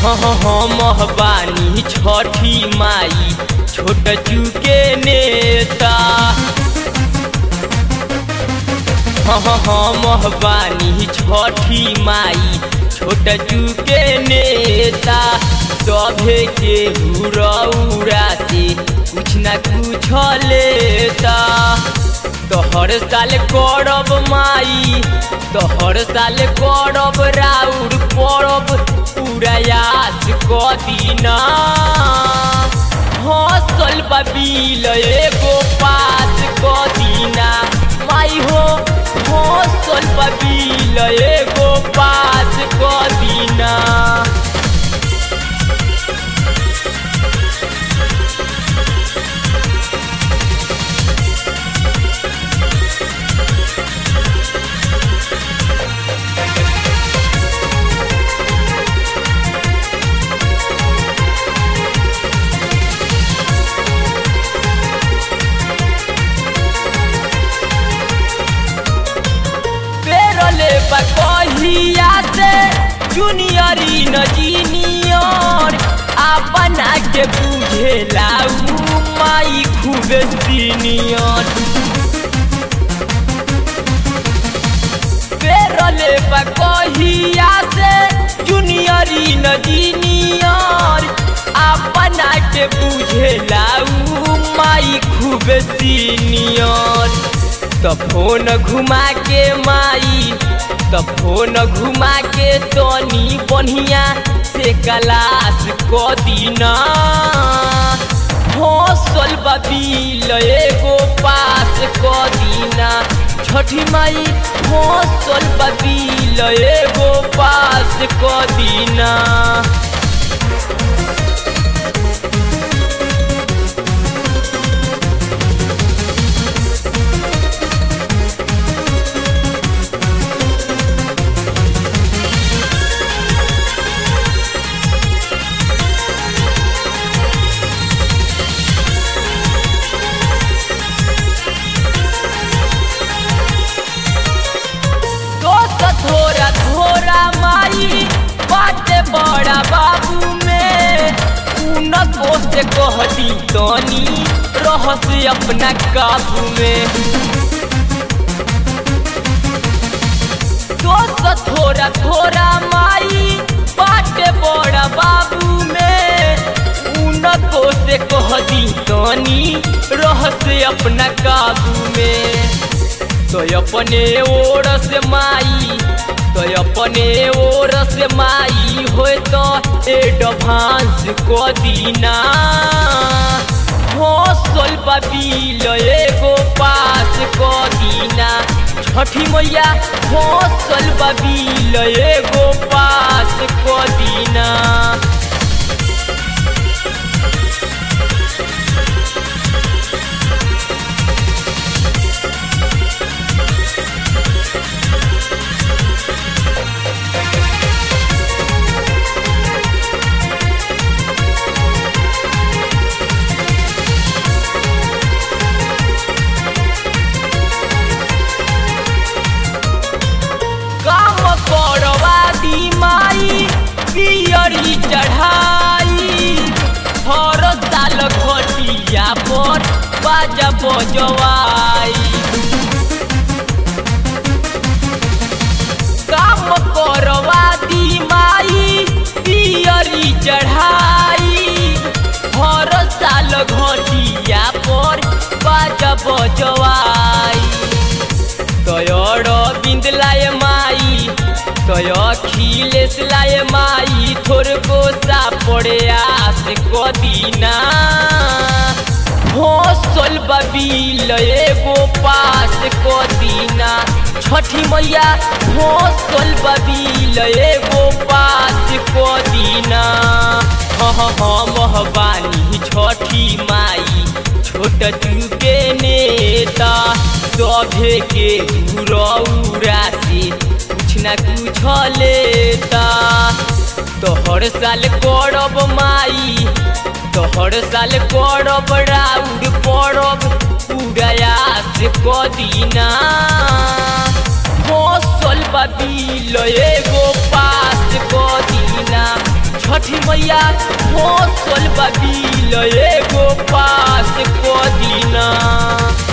हम बानी छठी माई छोट चुके नेता। हम बानी छठी माई छोट चुके नेता। सभे के हुरौरा से कुछ न कुछ लेता। तो हर साल करब माई, तो हर साल करब राउर परब उड़ायास कदीना। हसल बिल एगो पास कदीना माई हो। हसल बिल एगो पास कदीना। कहिया से जूनियर इंजीनियर अपना के बुझेला माई खूब सीनियर। पेरले कहिया से जूनियर इंजीनियर अपना के बुझेला माई खूब सीनियर। तो फोन घुमा के माई, तो फोन घुमा के तनी बढ़िया से क्लास कदीना। हसल बिल एगो पास कदीना छठी माई। हसल बिल एगो पास कदीना। थोड़ा थोड़ा माई बाटे बड़ा बाबू में उनको से कहती तनी रहस अपना काबू में। दोस्त थोड़ा थोड़ा माई बाटे बड़ा बाबू में उनको से कहती तनी रहस अपना काबू में। तो अपने ओर से माई, तो अपने ओर से माई हो तो एडवांस कदीना। हसल बिल एगो पास कदीना छठी मैया। हसल बिल एगो पास कदीना। पियरी चढ़ाई हर साल घटिया पर बाजा बजवाई। काम करवा दी माई पियरी चढ़ाई हर साल घटिया पर बाजा बजवाई। तोयर बिंद लाए माई, तो अखिलेश लाए माई थोड़ को सा पड़े आस कदीना। हसल बिल एगो पास कदीना छठी मैया। हसल बिल एगो पास कदीना। हम बानी छठी माई छोट चुके नेता। सभे के हुरौरा से कुछ न कुछ लेता। तो हर साल करब माई, तो हर साल करब राउर परब उड़ायास कदीना। हसल बिल एगो पास कदीना छठी मैया फसल बबिल एगो पास को दीना।